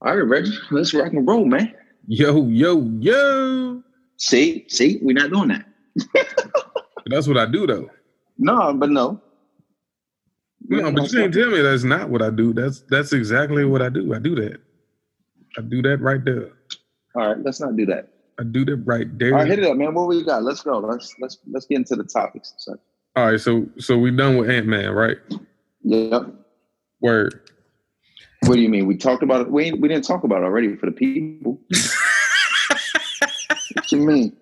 All right, Reggie, let's rock and roll, man. Yo, yo, yo. See, we're not doing that. That's what I do, though. No, but no. No, but you can't tell me that's not what I do. That's exactly what I do. I do that. I do that right there. All right, let's not do that. I do that right there. All right, hit it up, man. What we got? Let's go. Let's get into the topics. All right, so we done with Ant-Man, right? Yep. Word. What do you mean? We talked about it. We didn't talk about it already for the people. What you mean?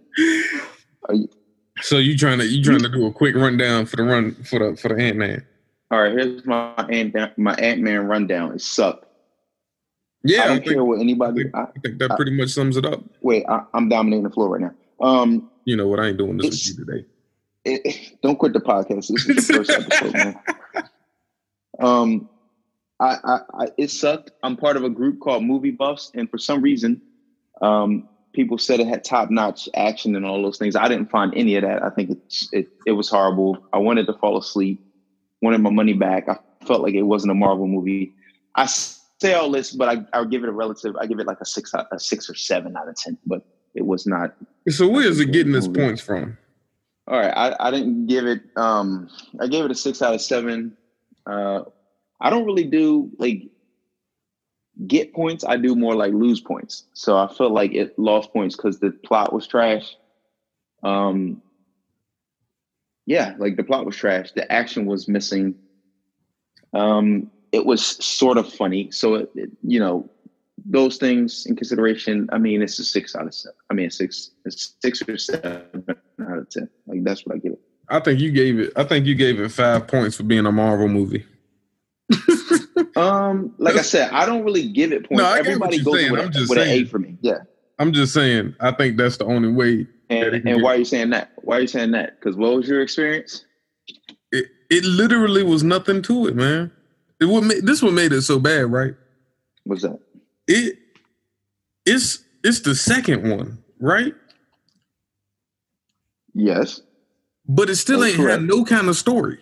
So you trying to do a quick rundown for the Ant-Man? All right, here's my Ant-Man rundown. It sucked. Yeah, I don't care what anybody. I think that pretty much sums it up. Wait, I'm dominating the floor right now. You know what? I ain't doing this with you today. Don't quit the podcast. This is the first episode, man. It sucked. I'm part of a group called Movie Buffs, and for some reason, people said it had top-notch action and all those things. I didn't find any of that. I think it was horrible. I wanted to fall asleep. Wanted my money back. I felt like it wasn't a Marvel movie. I say all this, but I'll give it a relative. I give it like a 6 or 7 out of 10. But it was not. So where is it getting its points from? All right, I didn't give it. I gave it a 6 out of 7. I don't really do like get points. I do more like lose points. So I felt like it lost points because the plot was trash. Yeah, like the plot was trash. The action was missing. It was sort of funny. So, those things in consideration, I mean, it's a 6 out of 7. I mean, it's 6 or 7 out of 10. Like, that's what I give it. I think you gave it 5 points for being a Marvel movie. Like I said, I don't really give it points. No, everybody goes with an A for me. Yeah. I'm just saying, I think that's the only way. And why are you saying that? Why are you saying that? Because what was your experience? It literally was nothing to it, man. This what made it so bad, right? What's that? It's the second one, right? Yes. But it still ain't had no kind of story.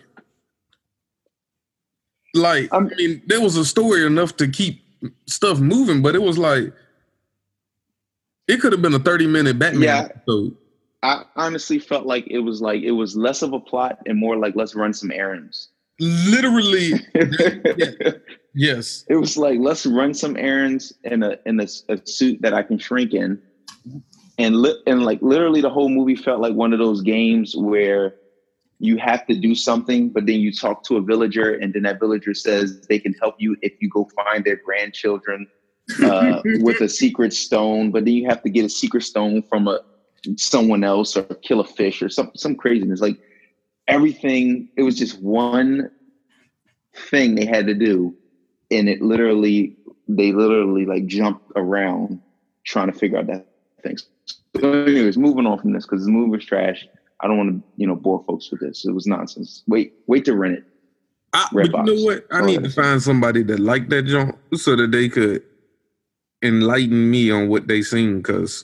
Like, I mean, there was a story enough to keep stuff moving, but it was like, it could have been a 30-minute Batman episode. I honestly felt like it was less of a plot and more like, let's run some errands. Literally. Yes. It was like, let's run some errands in a suit that I can shrink in. And like literally the whole movie felt like one of those games where you have to do something, but then you talk to a villager and then that villager says they can help you if you go find their grandchildren with a secret stone, but then you have to get a secret stone from someone else or kill a fish or some craziness. Like everything, it was just one thing they had to do. And they literally like jumped around trying to figure out that thing. So anyways, moving on from this, because the movie was trash. I don't want to, bore folks with this. It was nonsense. Wait to rent it. But you know what? I need to find somebody that liked that junk so that they could enlighten me on what they seen, because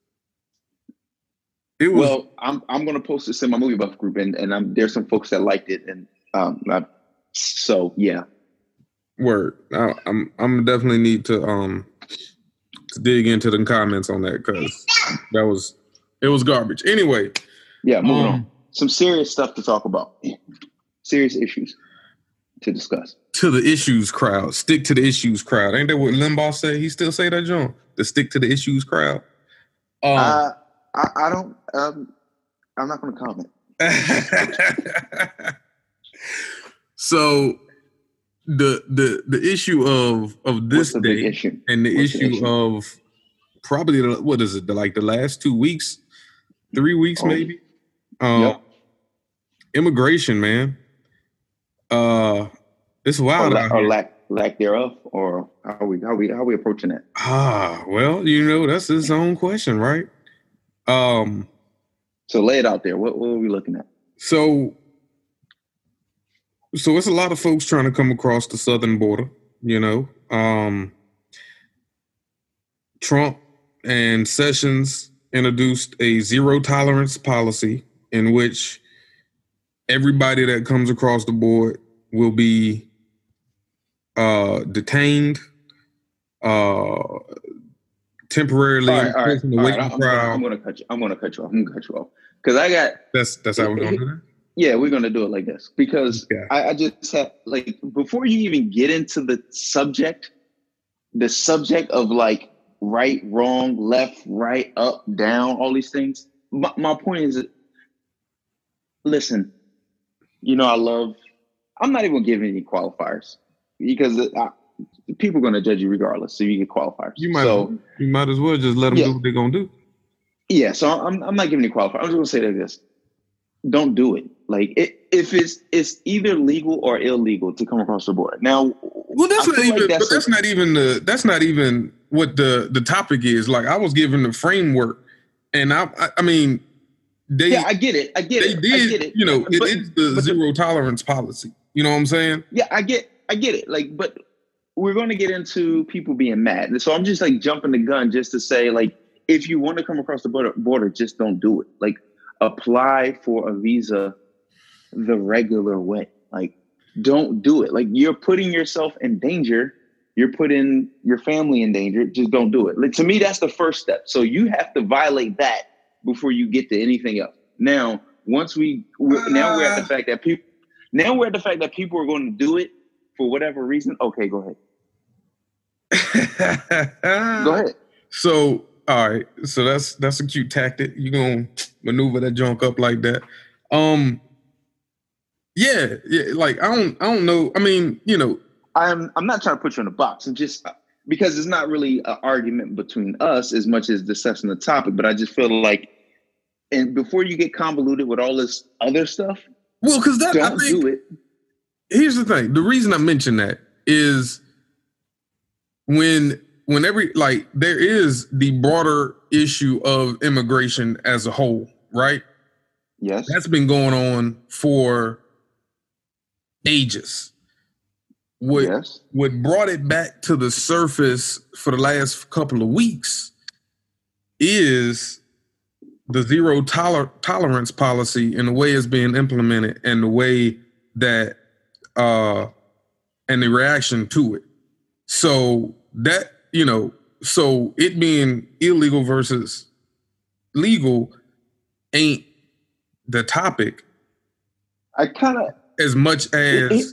it was. Well, I'm going to post this in my Movie Buff group, and there's some folks that liked it, and so yeah. Word. I'm definitely need to dig into the comments on that, because it was garbage. Anyway. Yeah, moving on. Some serious stuff to talk about. Serious issues to discuss. To the issues crowd. Stick to the issues crowd. Ain't that what Limbaugh said? He still say that, John? To stick to the issues crowd? I don't. I'm not going to comment. So the issue of this day and the issue of probably what is it? The last 2 weeks, 3 weeks maybe. Yep. Immigration, man. It's wild. Or lack thereof, or how we approaching that? Well, that's his own question, right? So lay it out there. What are we looking at? So it's a lot of folks trying to come across the southern border, Trump and Sessions introduced a zero tolerance policy in which everybody that comes across the board will be detained, temporarily enforcing the waiting crowd. I'm gonna cut you off because I got. That's how we're gonna do that. Yeah, we're gonna do it like this because I just have like before you even get into the subject of like right, wrong, left, right, up, down, all these things. My point is, listen, I'm not even gonna give any qualifiers because people are gonna judge you regardless. So you get qualifiers. You might as well just let them do what they're gonna do. Yeah, so I'm not giving any qualifiers. I'm just gonna say like this: don't do it. Like if it's either legal or illegal to come across the border. Now, well, that's not even what the topic is. Like I was given the framework, and I mean, I get it. They did. It is the zero tolerance policy. You know what I'm saying? Yeah, I get it. Like, but we're going to get into people being mad, and so I'm just like jumping the gun just to say, like, if you want to come across the border, just don't do it. Like, apply for a visa the regular way. Like, don't do it. Like, you're putting yourself in danger. You're putting your family in danger. Just don't do it. Like, to me, that's the first step. So you have to violate that before you get to anything else. Now, we're at the fact that people are going to do it for whatever reason. Okay, go ahead. Go ahead. So, all right. So that's a cute tactic. You're going to maneuver that junk up like that. Yeah. Like, I don't know. I mean, I'm not trying to put you in a box, and just because it's not really an argument between us as much as discussing the topic, but I just feel like, and before you get convoluted with all this other stuff, well, because do it. Here's the thing. The reason I mention that is there is the broader issue of immigration as a whole, right? Yes. That's been going on for ages. What brought it back to the surface for the last couple of weeks is the zero tolerance policy and the way it's being implemented and the way that and the reaction to it. So that, so it being illegal versus legal ain't the topic. I kind of as much as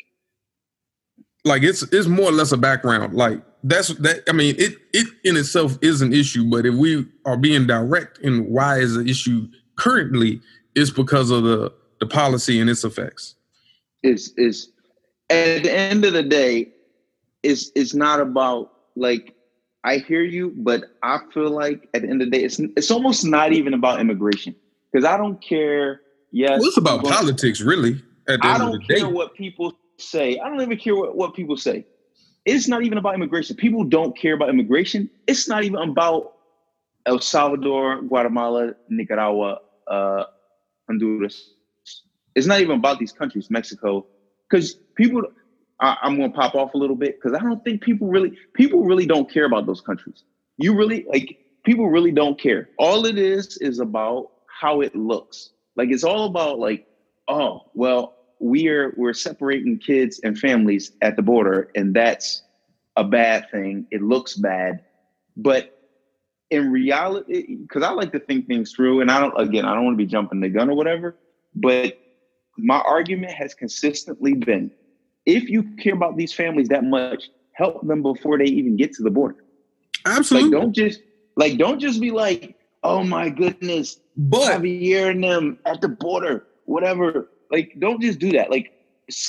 like it's more or less a background. Like I mean, it in itself is an issue, but if we are being direct in why is the issue currently, it's because of the policy and its effects. Is at the end of the day, it's not about, like, I hear you, but I feel like at the end of the day, it's almost not even about immigration, because I don't care. Yes, well, it's about politics, really. At the end of the day, I don't care what people say. I don't even care what people say. It's not even about immigration. People don't care about immigration. It's not even about El Salvador, Guatemala, Nicaragua, Honduras. It's not even about these countries, Mexico, because people. I'm going to pop off a little bit because I don't think people really don't care about those countries. People really don't care. All it is about how it looks. Like, it's all about, like, oh, well, we're separating kids and families at the border, and that's a bad thing. It looks bad. But in reality, because I like to think things through, and I don't want to be jumping the gun or whatever, but my argument has consistently been, if you care about these families that much, help them before they even get to the border. Absolutely. Don't just be like, oh my goodness, Javier and them at the border, whatever. Like, don't just do that. Like,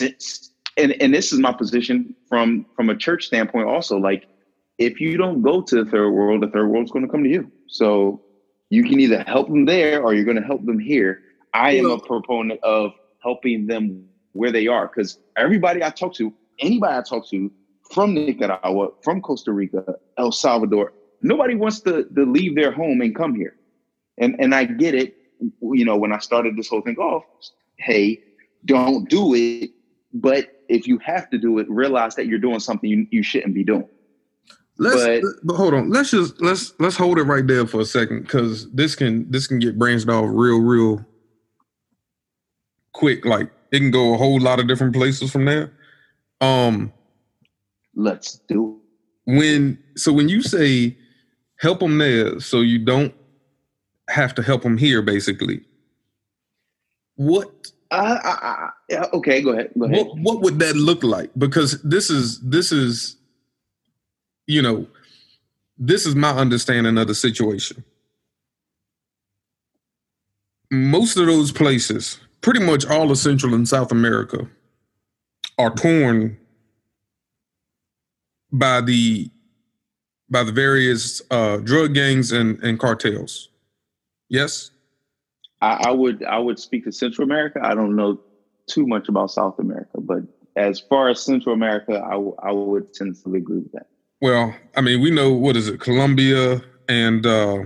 and this is my position from a church standpoint also. Like, if you don't go to the third world's going to come to you. So you can either help them there or you're going to help them here. I am a proponent of helping them where they are, because anybody I talk to from Nicaragua, from Costa Rica, El Salvador, nobody wants to leave their home and come here. And I get it. When I started this whole thing off, hey, don't do it. But if you have to do it, realize that you're doing something you shouldn't be doing. But hold on. Let's hold it right there for a second, because this can get branched off real quick. Like, it can go a whole lot of different places from there. Let's do it. When you say help them there so you don't have to help them here, basically. What? Okay, go ahead. What would that look like? Because this is, you know, this is my understanding of the situation. Most of those places, pretty much all of Central and South America, are torn by the various drug gangs and cartels. Yes? I would speak to Central America. I don't know too much about South America, but as far as Central America, I would tentatively agree with that. Well, I mean, we know, what is it, Colombia and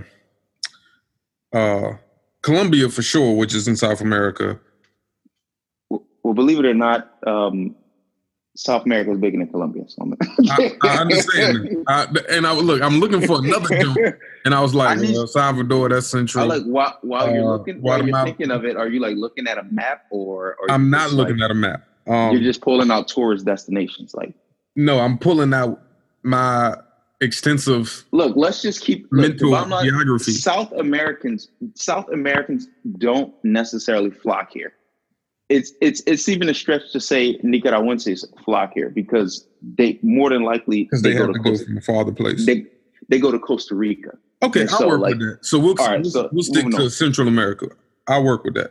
Colombia for sure, which is in South America. Well, believe it or not, South America is bigger than Colombia. So I understand that. I'm looking for another joke, and I was like, Salvador, that's Central. While you're thinking of it, are you like looking at a map, or I'm not looking at a map. You're just pulling out tourist destinations, like? No, I'm pulling out my extensive. Look, let's just keep mental geography. South Americans don't necessarily flock here. It's even a stretch to say Nicaraguenses flock here, because they more than likely they have to go from a farther place. They go to Costa Rica. Okay, I'll work with that. So we'll stick to Central America. I'll work with that.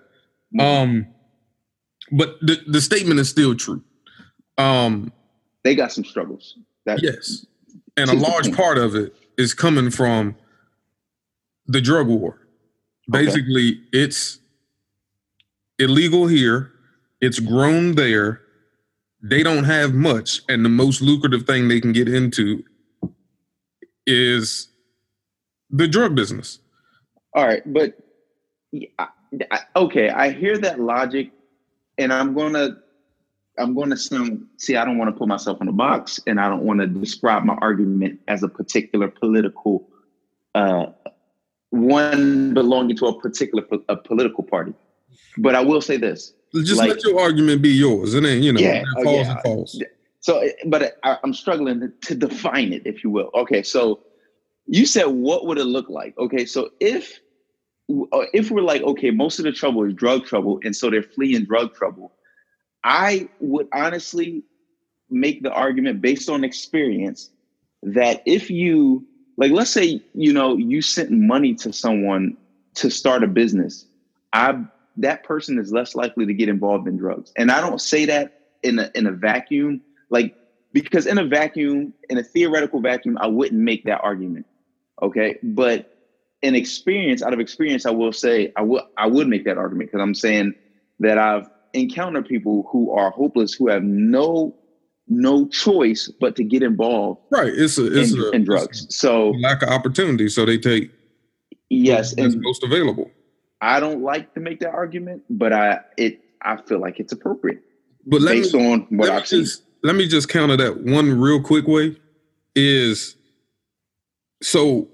But the statement is still true. They got some struggles. Yes, and a large part of it is coming from the drug war. Basically, it's illegal here. It's grown there. They don't have much, and the most lucrative thing they can get into is the drug business. All right, but I hear that logic, and I'm gonna sound. See, I don't want to put myself in a box, and I don't want to describe my argument as a particular political one belonging to a particular political party. But I will say this: just let your argument be yours, and then falls. So, but I'm struggling to define it, if you will. Okay, so you said, what would it look like? Okay, so if we're like, okay, most of the trouble is drug trouble, and so they're fleeing drug trouble, I would honestly make the argument based on experience that if you, like, let's say, you sent money to someone to start a business, that person is less likely to get involved in drugs. And I don't say that in a vacuum, like, because in a theoretical vacuum, I wouldn't make that argument. Okay. But out of experience, I will say I would make that argument, because I'm saying that I've encountered people who are hopeless, who have no choice but to get involved. Right. It's in drugs. So lack of opportunity. So they take what's most available. I don't like to make that argument, but I feel like it's appropriate. But based on what I've seen. Let me just counter that one real quick way. Is so,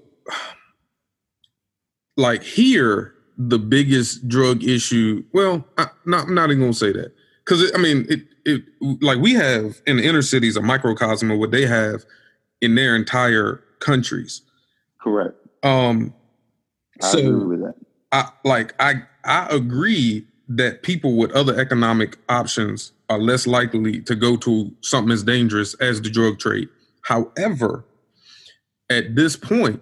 like, here, the biggest drug issue. Well, I'm not even gonna say that, because it like, we have in the inner cities a microcosm of what they have in their entire countries. Correct. I agree with that. I agree that people with other economic options are less likely to go to something as dangerous as the drug trade. However, at this point,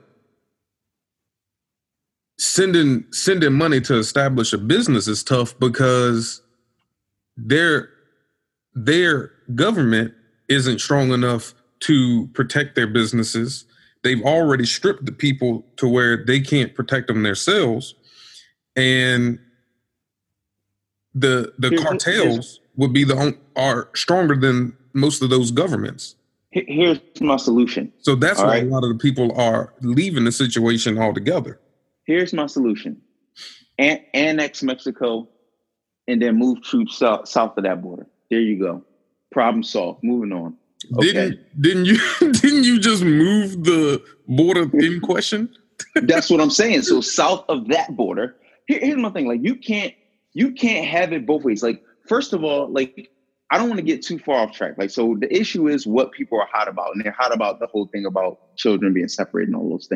sending money to establish a business is tough, because their government isn't strong enough to protect their businesses. They've already stripped the people to where they can't protect them themselves. And the cartels would be are stronger than most of those governments. Here's my solution. So that's why a lot of the people are leaving the situation altogether. Here's my solution. Annex Mexico, and then move troops south of that border. There you go. Problem solved. Moving on. Okay. Didn't you just move the border in question? That's what I'm saying. So south of that border. Here's my thing. Like, you can't have it both ways. Like, first of all, like, I don't want to get too far off track. Like, so the issue is what people are hot about, and they're hot about the whole thing about children being separated and all those things.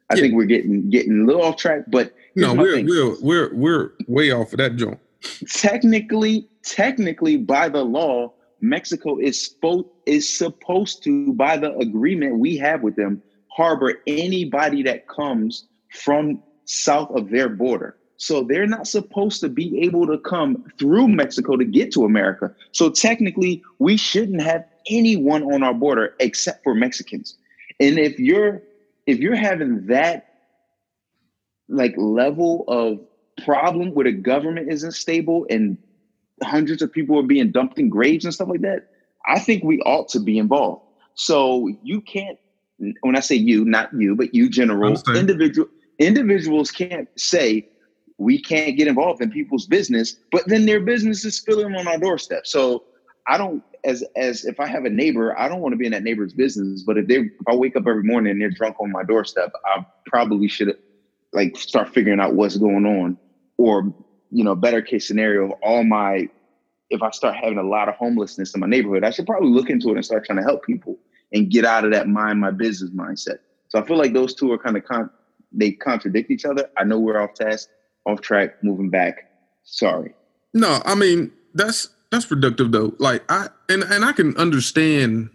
I think we're getting a little off track, but no, we're way off of that joint. Technically, by the law, Mexico is supposed to, by the agreement we have with them, harbor anybody that comes from south of their border. So they're not supposed to be able to come through Mexico to get to America. So technically, we shouldn't have anyone on our border except for Mexicans. And if you're having that like level of problem where the government isn't stable and hundreds of people are being dumped in graves and stuff like that, I think we ought to be involved. So you can't, when I say you, not you, but you general, individuals can't say we can't get involved in people's business, but then their business is spilling on our doorstep. So I don't, as if I have a neighbor, I don't want to be in that neighbor's business, but if I wake up every morning and they're drunk on my doorstep, I probably should like start figuring out what's going on. Or, better case scenario, if I start having a lot of homelessness in my neighborhood, I should probably look into it and start trying to help people and get out of that mind my business mindset. So I feel like those two are kind of they contradict each other. I know we're off track, moving back. Sorry. No, I mean, that's productive though. Like I can understand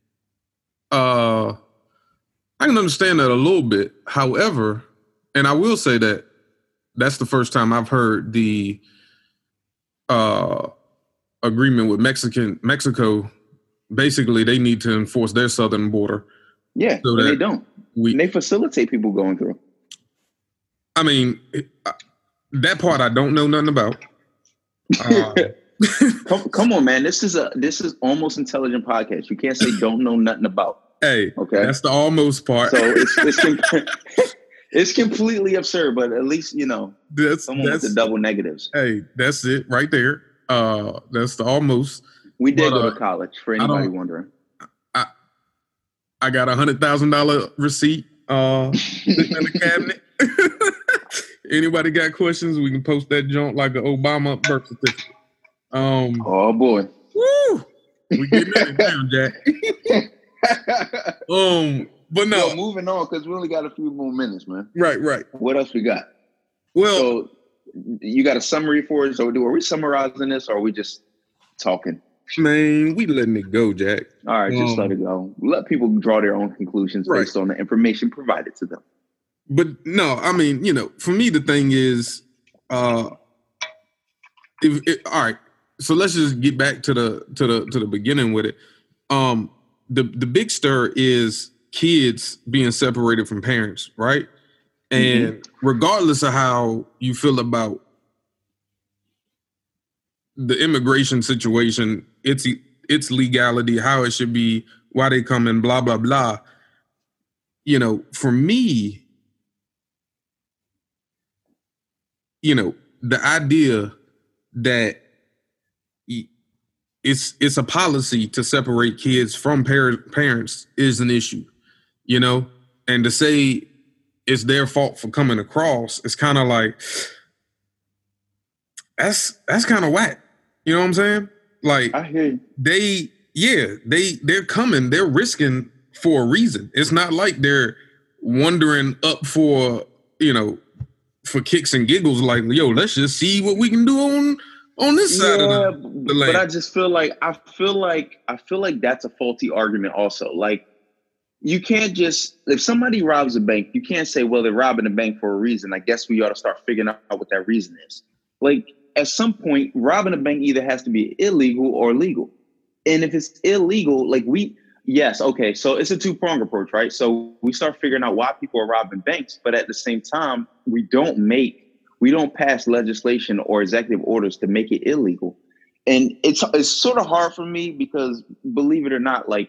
I can understand that a little bit. However, and I will say that that's the first time I've heard the agreement with Mexico. Basically, they need to enforce their southern border. Yeah, so they don't. They facilitate people going through. I mean, that part I don't know nothing about. Come on, man. This is almost intelligent podcast. You can't say don't know nothing about. Hey, okay, that's the almost part. So it's completely absurd, but at least someone with the double negatives. Hey, that's it right there. That's the almost. We did go to college, for anybody wondering. I got $100,000 receipt sitting in the cabinet. Anybody got questions? We can post that junk like an Obama birth certificate. Oh boy. Woo! We getting it down, Jack. But no. Yo, moving on, because we only got a few more minutes, man. Right. What else we got? Well, so you got a summary for us? Are we summarizing this, or are we just talking? Man, we letting it go, Jack. All right, just let it go. Let people draw their own conclusions based on the information provided to them. But no, I mean, for me, the thing is, all right. So let's just get back to the beginning with it. The big stir is kids being separated from parents, right? And regardless of how you feel about the immigration situation, its legality, how it should be, why they come in, blah, blah, blah. For me, the idea that it's a policy to separate kids from parents is an issue, and to say it's their fault for coming across, it's kind of like, that's kind of whack. You know what I'm saying? Like, I hear you. They're coming, they're risking for a reason. It's not like they're wandering up for kicks and giggles, like, yo, let's just see what we can do on this side of the land. But I just feel like that's a faulty argument also. Like, you can't just, if somebody robs a bank, you can't say, well, they're robbing a bank for a reason. I guess we ought to start figuring out what that reason is. Like, at some point, robbing a bank either has to be illegal or legal. And if it's illegal, like so it's a two-pronged approach, right? So we start figuring out why people are robbing banks, but at the same time, we don't pass legislation or executive orders to make it illegal. And it's sort of hard for me because, believe it or not, like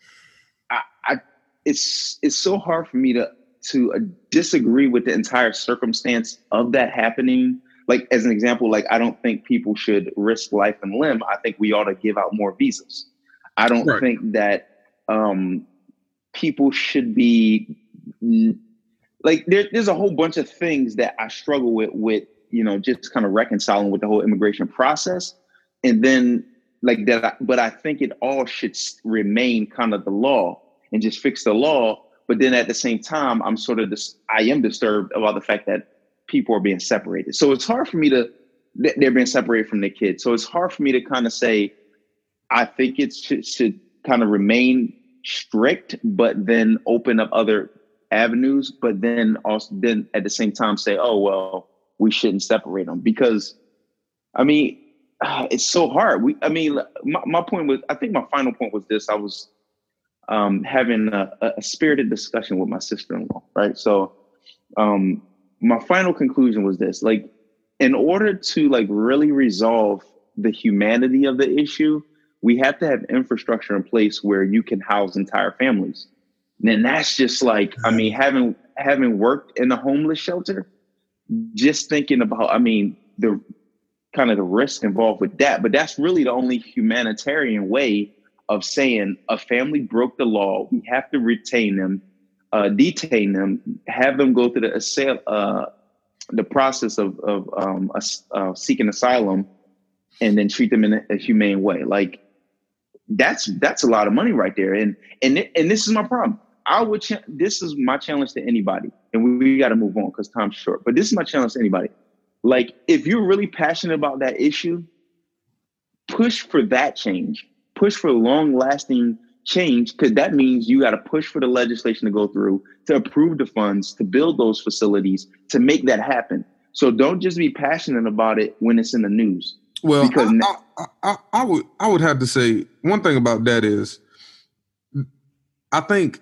it's so hard for me to disagree with the entire circumstance of that happening. Like, as an example, like, I don't think people should risk life and limb. I think we ought to give out more visas. I don't think that people should be like, there's a whole bunch of things that I struggle with, just kind of reconciling with the whole immigration process. And then but I think it all should remain kind of the law and just fix the law but then at the same time, I am disturbed about the fact that people are being separated. So it's hard for me they're being separated from their kids. So it's hard for me to kind of say, I think it should kind of remain strict, but then open up other avenues, but then at the same time say, oh, well, we shouldn't separate them, because I mean, it's so hard. My point was, I think my final point was this. I was having a spirited discussion with my sister-in-law, right? So my final conclusion was this: like, in order to like really resolve the humanity of the issue, we have to have infrastructure in place where you can house entire families. And that's just like, I mean, having worked in a homeless shelter, just thinking about, I mean, the kind of the risk involved with that. But that's really the only humanitarian way of saying a family broke the law. We have to retain them, detain them, have them go through the process of seeking asylum, and then treat them in a humane way. Like, that's a lot of money right there. And this is my problem. This is my challenge to anybody, and we got to move on because time's short. But this is my challenge to anybody. Like, if you're really passionate about that issue, push for that change. Push for long-lasting change, because that means you got to push for the legislation to go through, to approve the funds, to build those facilities, to make that happen. So don't just be passionate about it when it's in the news. Well, because I would have to say one thing about that is, I think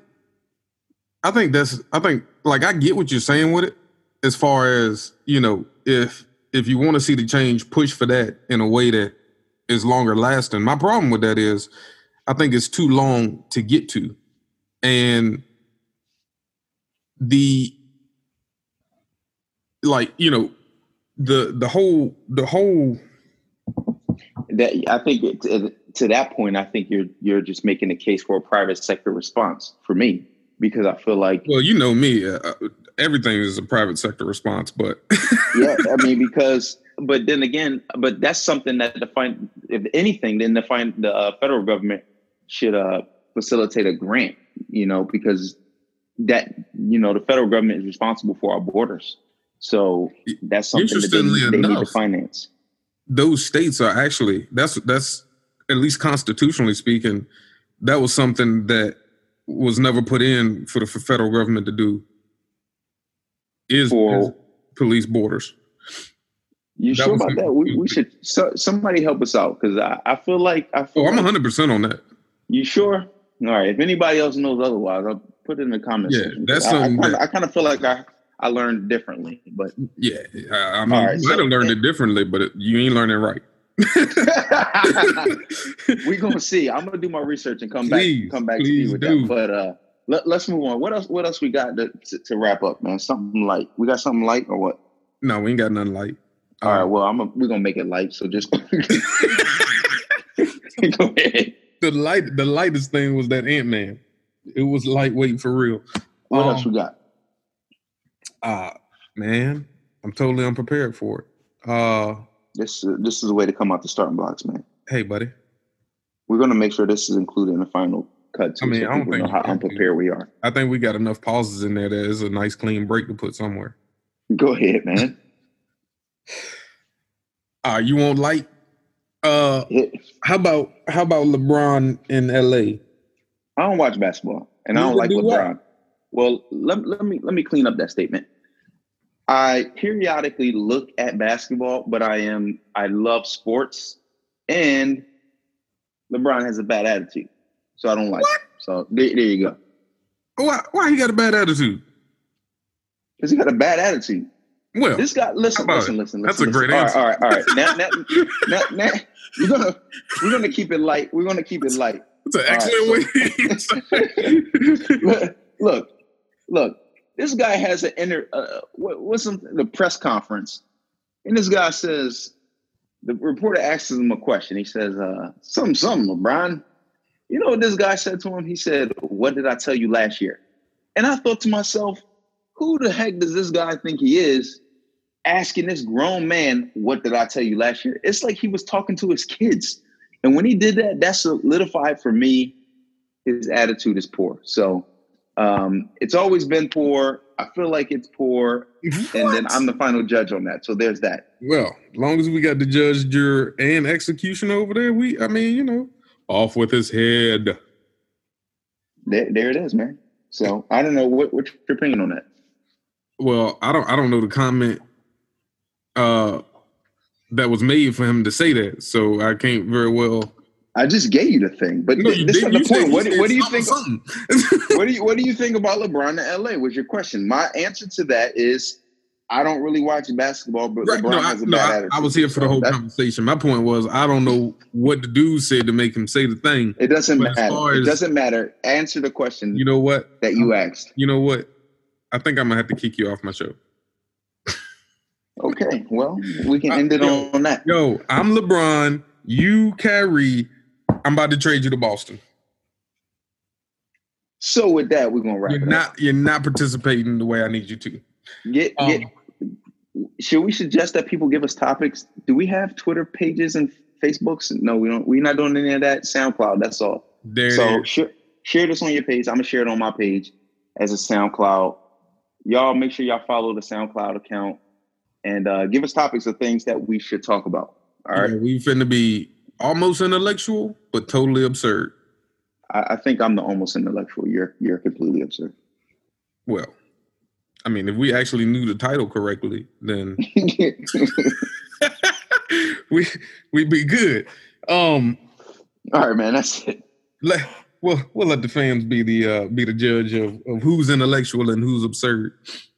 like, I get what you're saying with it, as far as, you know, if you want to see the change, push for that in a way that is longer lasting. My problem with that is, I think it's too long to get to. And the whole that, I think to that point, I think you're just making a case for a private sector response for me, because I feel like, well, you know me, everything is a private sector response, but yeah, I mean, but then again, but that's something that if anything, then the federal government should facilitate a grant, you know, because that, you know, the federal government is responsible for our borders. So that's something that they need to finance. Those states are actually, that's at least constitutionally speaking, that was something that was never put in for the federal government to do, is police borders. You sure about that? We should, somebody help us out, because I feel like I'm 100% on that. You sure? All right. If anybody else knows otherwise, I'll put it in the comments. Yeah, section. That's something I kind of feel like I learned differently, but yeah, I mean, you might have learned it differently, but you ain't learning right. We're gonna see. I'm gonna do my research and come back to you with that. But let's move on. What else we got to wrap up, man? Something light. We got something light or what? No, we ain't got nothing light. All right. Well, we're gonna make it light. So just go ahead. The lightest thing was that Ant-Man. It was lightweight for real. What else we got? Man, I'm totally unprepared for it. This is a way to come out the starting blocks, man. Hey, buddy. We're gonna make sure this is included in the final cut too. I mean, so I don't think know how unprepared we are. I think we got enough pauses in there that is a nice clean break to put somewhere. Go ahead, man. You won't like. How about LeBron in LA? I don't watch basketball, and I don't like LeBron. Well, let me clean up that statement. I periodically look at basketball, but I love sports, and LeBron has a bad attitude, so I don't like it. So there you go. Why he got a bad attitude? Because he got a bad attitude. Well, this guy, listen. That's a great answer. All right. Now we're gonna keep it light. We're gonna keep it light. That's an excellent way. Look. This guy has the press conference, and this guy says, the reporter asks him a question. He says, something, LeBron. You know what this guy said to him? He said, "What did I tell you last year?" And I thought to myself, who the heck does this guy think he is, asking this grown man, "What did I tell you last year?" It's like he was talking to his kids. And when he did that, that solidified for me his attitude is poor. So It's always been poor. I feel like it's poor, and then I'm the final judge on that. So there's that. Well, as long as we got the judge, juror, and execution over there, off with his head. There it is, man. So I don't know what's your opinion on that. Well, I don't know the comment that was made for him to say that, so I can't very well. I just gave you the thing, but this is the point. What do you think? What do you think about LeBron in LA? Was your question? My answer to that is I don't really watch basketball, but LeBron has a bad attitude. I was here for the whole conversation. My point was I don't know what the dude said to make him say the thing. It doesn't matter. It doesn't matter. Answer the question. You know what? That you asked. You know what? I think I'm gonna have to kick you off my show. Okay, well, we can end it on that. Yo, I'm LeBron. You Kyrie. I'm about to trade you to Boston. So with that, we're gonna wrap it up. You're not participating the way I need you to. Should we suggest that people give us topics? Do we have Twitter pages and Facebooks? No, we don't. We're not doing any of that. SoundCloud. That's all. Share this on your page. I'm gonna share it on my page as a SoundCloud. Y'all make sure y'all follow the SoundCloud account and give us topics of things that we should talk about. All right. We finna be almost intellectual, but totally absurd. I think I'm the almost intellectual. You're completely absurd. Well, I mean, if we actually knew the title correctly, then we'd be good. All right, man. That's it. We'll let the fans be the judge of who's intellectual and who's absurd.